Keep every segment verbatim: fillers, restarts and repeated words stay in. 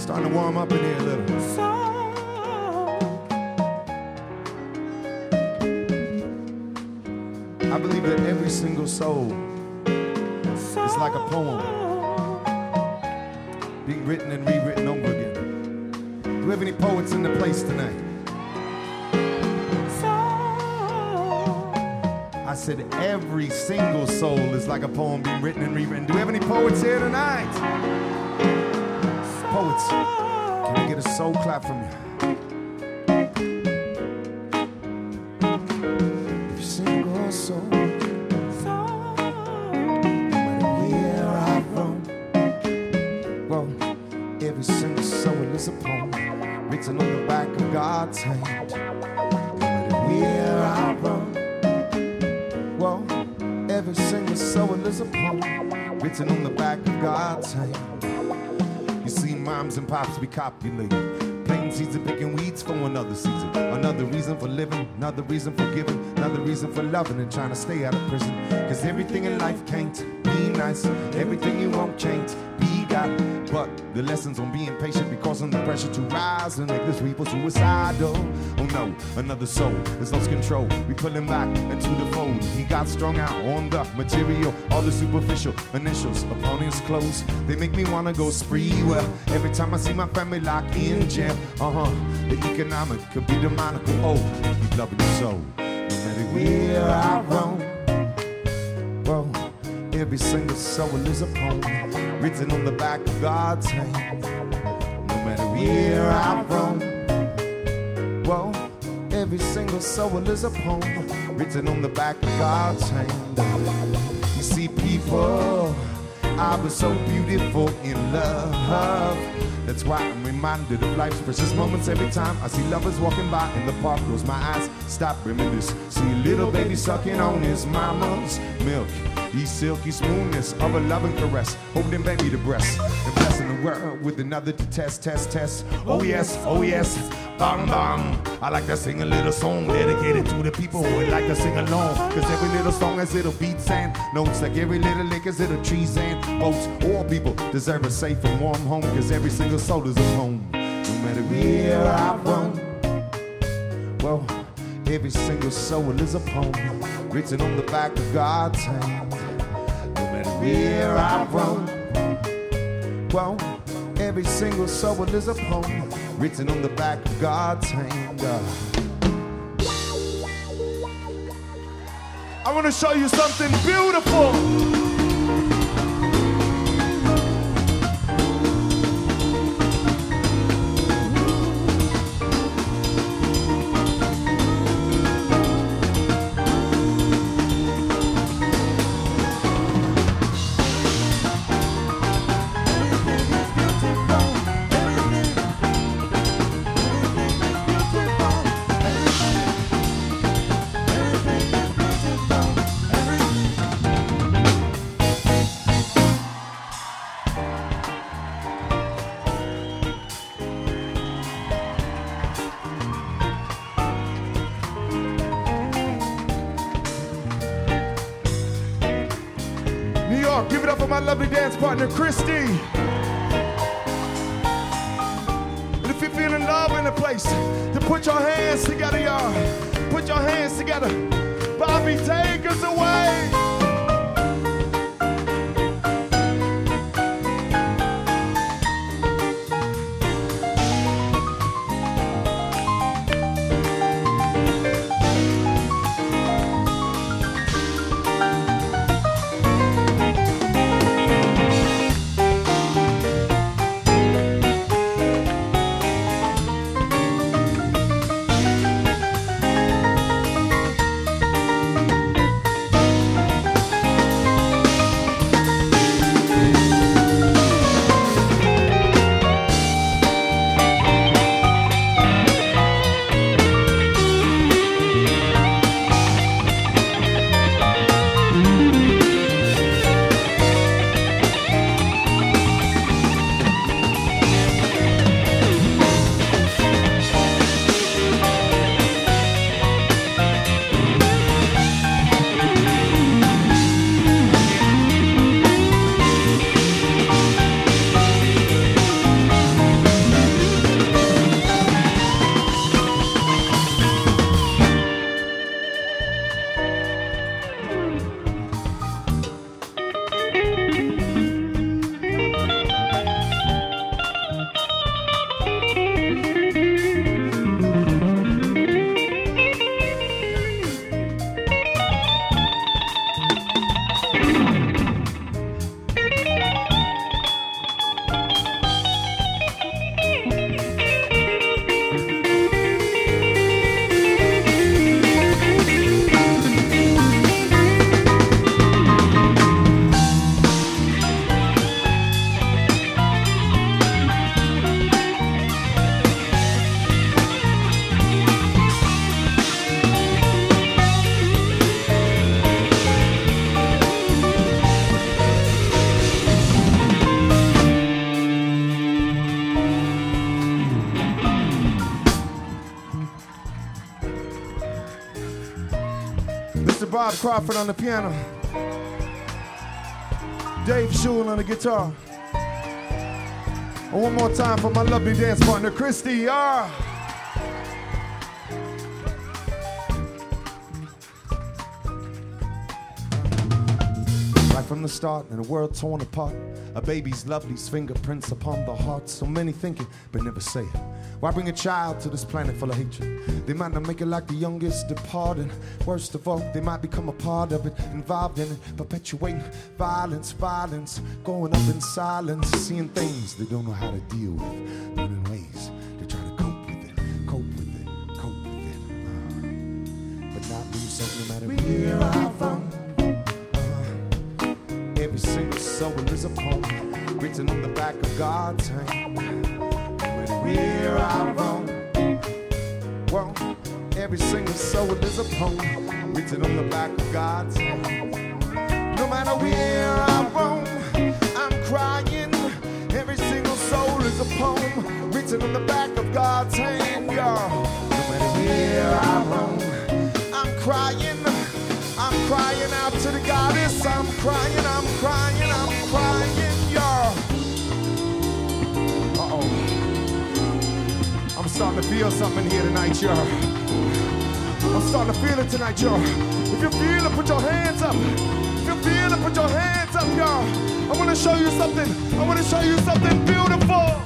Starting to warm up in here a little. I believe that every single soul is like a poem being written and rewritten over again. Do we have any poets in the place tonight? I said every single soul is like a poem being written and rewritten. Do we have any poets here tonight? Poets, can we get a soul clap from you? Every single soul, no matter where I roam, well, every single soul is a poem written on the back of God's hand. No matter where I roam, well, every single soul is a poem written on the back of God's hand. You see moms and pops be copulating, planting seeds and picking weeds for another season. Another reason for living, another reason for giving, another reason for loving and trying to stay out of prison. Cause everything in life can't be nice, everything you want can't be got. But the lessons on being patient be causing the pressure to rise and make this people suicidal. Oh no, another soul has lost control. We pull him back into the fold. He got strung out on the material, all the superficial initials upon his clothes. They make me wanna go spree. Well, every time I see my family locked in jail, uh-huh, the economic could be demonical. Oh, he's loving his soul. No matter where I roam, well, every single soul is a poem written on the back of God's hand. No matter where I roam, well, every single soul is a poem written on the back of God's hand. You see, people, I was so beautiful in love. That's why I'm reminded of life's precious moments every time I see lovers walking by in the park. Close my eyes, stop, reminisce. See a little baby sucking on his mama's milk. He's silky smoothness of a loving caress, holding baby to breast, and blessing the world with another to test, test, test. Oh yes, oh yes, bang bang. I like to sing a little song dedicated to the people who would like to sing along. Cause every little song has little beats and notes, like every little lick has little trees and boats. All people deserve a safe and warm home, cause every single soul is a home. No matter where I roam, well, every single soul is a poem written on the back of God's hand. No matter where I roam, well, every single soul is a poem written on the back of God's hand. Uh, I want to show you something beautiful. Give it up for my lovely dance partner, Christy. And if you're feeling love in the place, then put your hands together, y'all. Put your hands together. Bobby, take us away. Crawford on the piano. Dave Shule on the guitar. And one more time for my lovely dance partner, Christy. Yeah. Right from the start, in a world torn apart, a baby's lovely's fingerprints upon the heart. So many thinking, but never say it. Why bring a child to this planet full of hatred? They might not make it like the youngest departed. Worst of all, they might become a part of it, involved in it, perpetuating violence, violence, going up in silence, seeing things they don't know how to deal with, learning ways to try to cope with it, cope with it, cope with it. Uh, but not lose something no matter where I'm from. Uh, every single soul is a poem written on the back of God's hand. Where I roam, well, every single soul is a poem written on the back of God's hand. No matter where I roam, I'm crying. Every single soul is a poem written on the back of God's hand, y'all. No matter where I roam, I'm crying. I'm crying out to the goddess. I'm crying, I'm crying, I'm crying, y'all. Uh-oh. I'm starting to feel something here tonight, y'all. I'm starting to feel it tonight, y'all. If you feel it, put your hands up. If you feel it, put your hands up, y'all. I want to show you something. I want to show you something beautiful.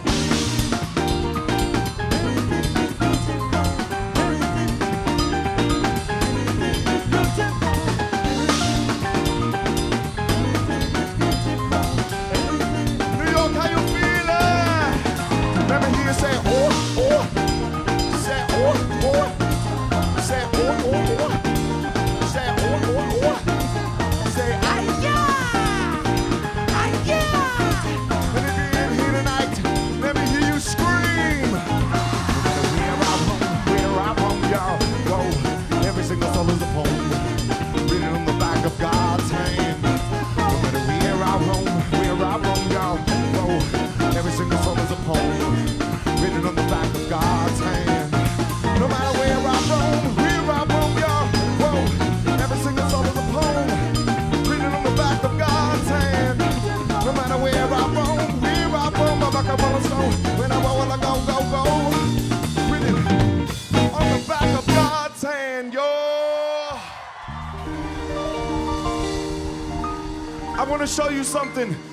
New York, how you feeling? Let me hear you say, oh. When I wanna go, go, go, written on the back of God's hand, yo. I want to show you something.